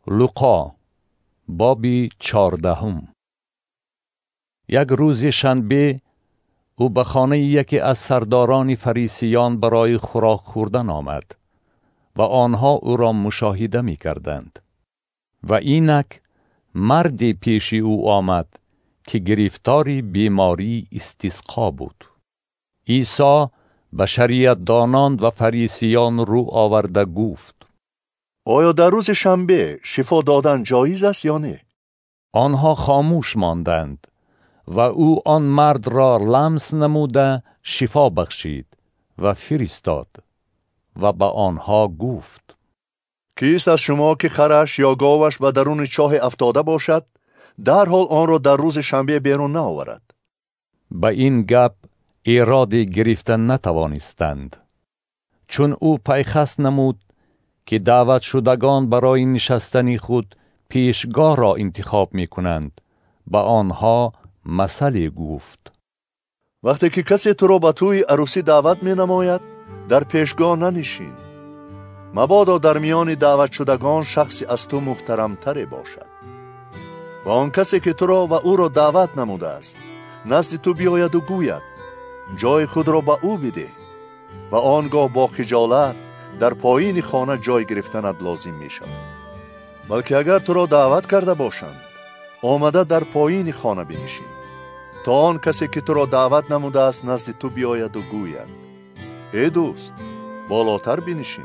لوقا بابی 14. یک روز شنبه او به خانه یکی از سرداران فریسیان برای خوراک خوردن آمد و آنها او را مشاهده می کردند. و اینک مردی پیش او آمد که گرفتاری بیماری استسقا بود. عیسی به شریعتدانان و فریسیان رو آورده گفت: آیا در روز شنبه شفا دادن جایز است یا نه؟ آنها خاموش ماندند و او آن مرد را لمس نموده شفا بخشید و فرستاد و به آنها گفت: کیست از شما که خرش یا گاوش به درون چاه افتاده باشد در حال آن را در روز شنبه بیرون نآورد؟ به این گپ ایرادی گرفتن نتوانستند، چون او پیخست نمود که دعوت شدگان برای نشستن خود پیشگاه را انتخاب می کنند. به آنها مثلی گفت: وقتی که کسی تو را به توی عروسی دعوت می نماید در پیشگاه ننشین، مبادا در میان دعوت شدگان شخصی از تو محترمتری باشد و آن کسی که تو را و او را دعوت نموده است نزد تو بیاید و گوید جای خود را به او بده و آنگاه با خجالت در پایین خانه جای گرفتنت لازم می شود. بلکه اگر تو را دعوت کرده باشند آمده در پایین خانه بنشین تا آن کسی که تو را دعوت نموده است نزد تو بیاید و گوید ای دوست بالاتر بنشین،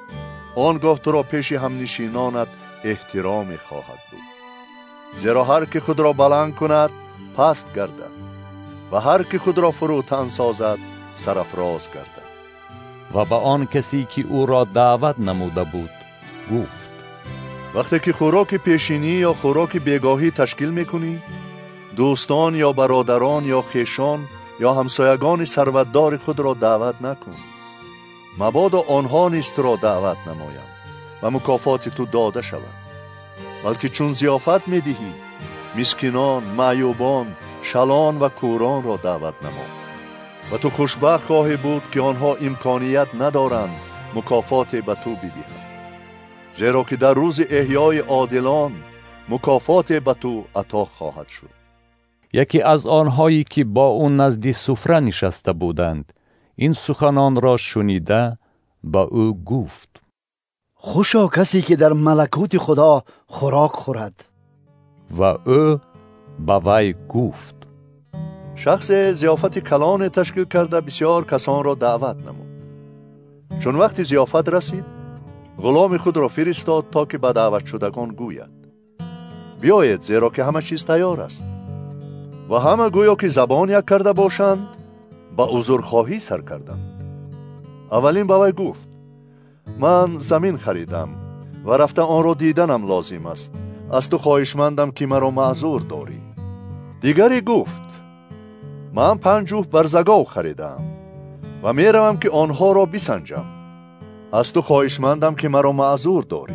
آنگاه تو را پیش هم نشینانت احترام خواهد بود. زیرا هر که خود را بلند کند پست گردد و هر که خود را فروتن سازد سرافراز گردد. و به آن کسی که او را دعوت نموده بود گفت: وقتی که خوراک پیشینی یا خوراک بیگاهی تشکیل میکنی، دوستان یا برادران یا خویشان یا همسایگان ثروتدار خود را دعوت نکن، مبادا آنها نیز تو را دعوت نمایند و مکافات تو داده شود. بلکه چون ضیافت میدهی مسکینان، معیوبان، شلان و کوران را دعوت نما و تو خوشبخت خواهی بود که آنها امکانیت ندارند مکافات به تو بدهند، زیرا که در روز احیای عادلان مکافات به تو عطا خواهد شد. یکی از آنهایی که با او نزد سفره نشسته بودند این سخنان را شنیده به او گفت: خوشا کسی که در ملکوت خدا خوراک خورد. و او به وی گفت: شخص ضیافت کلان تشکیل کرده بسیار کسان را دعوت نمود. چون وقت ضیافت رسید غلام خود را فرستاد تا که به دعوت شدگان گوید بیایید زیرا که همه چیز تیار است. و همه گویا که زبان یک کرده باشند به عذرخواهی سر کردند. اولین به وی گفت من زمین خریدم و رفته آن را دیدنم لازم است، از تو خواهشمندم که مرا معذور داری. دیگری گفت من 5 جفت برزگاو خریدم و می روم که آنها را بسنجم، از تو خواهشمندم که مرا معذور داری.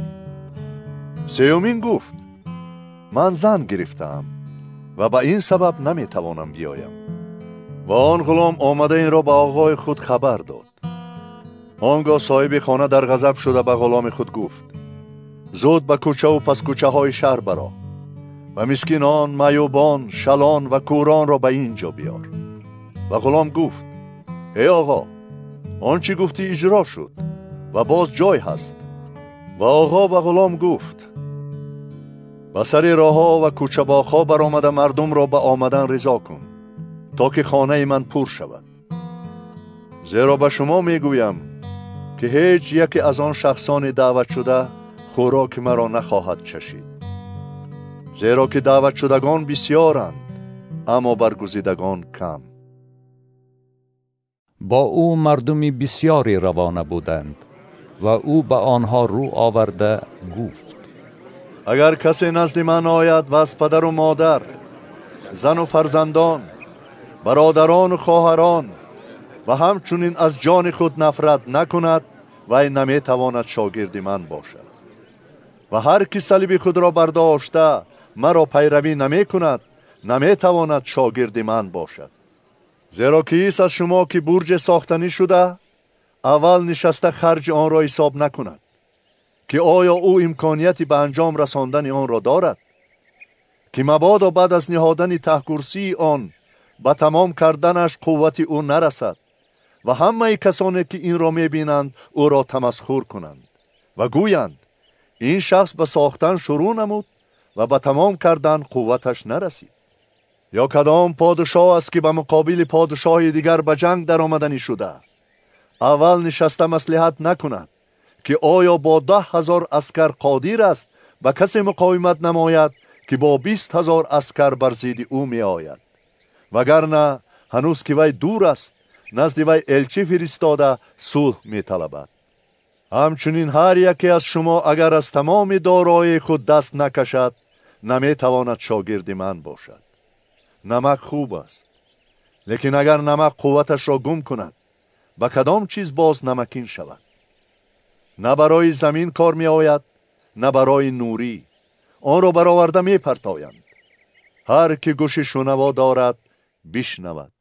سیومین گفت من زن گرفتم و به این سبب نمی توانم بیایم. و آن غلام آمده این را به آقای خود خبر داد. آنگاه صاحب خانه در غضب شده به غلام خود گفت زود به کوچه و پس کوچه های شهر برآ و مسکینان، معیوبان، شلان و کوران را به اینجا بیار. و غلام گفت ای آقا آنچه گفتی اجرا شد و باز جای هست. و آقا به غلام گفت به سر راه ها و کوچه باغ ها برآمده مردم را به آمدن رضا کن تا که خانه من پر شود. زیرا به شما میگویم که هیچ یکی از آن شخصان دعوت شده خوراک مرا نخواهد چشید. زیرا که دعوت شدگان بسیارند اما برگزیدگان کم. با او مردمی بسیاری روانه بودند و او به آنها رو آورده گفت: اگر کسی نزد من آید و از پدر و مادر، زن و فرزندان، برادران و خواهران و همچنین از جان خود نفرت نکند وی نمی تواند شاگرد من باشد. و هر کی صلیب خود را برداشته مرا پیروی نمی کند نمی تواند شاگرد من باشد. زیرا کیست از شما که برج ساختنی شده اول نشسته خرج آن را حساب نکند که آیا او امکانیتی به انجام رساندن آن را دارد؟ که مبادا بعد از نهادن تحکرسی آن به تمام کردنش قوت او نرسد و همه کسانی که این را می‌بینند او را تمسخر کنند و گویند این شخص به ساختن شروع نمود و به تمام کردن قوتش نرسید. یا کدام پادشاه است که به مقابل پادشاه دیگر به جنگ در آمدنی شده اول نشسته مصلحت نکند که آیا با 10,000 عسکر قادر است به کسی مقاومت نماید که با 20,000 عسکر بر ضد او می آید؟ وگرنه هنوز که وی دور است نزد وی الچی فرستاده صلح می طلبد. همچنین هر یکی از شما اگر از تمام دارایی خود دست نکشد نمی تواند شاگرد من باشد. نمک خوب است، لیکن اگر نمک قوتش را گم کند به کدام چیز باز نمکین شود؟ نه برای زمین کار می آید نه برای نوری، آن را برآورده می پرتایند. هر که گوش شنوا دارد بشنود.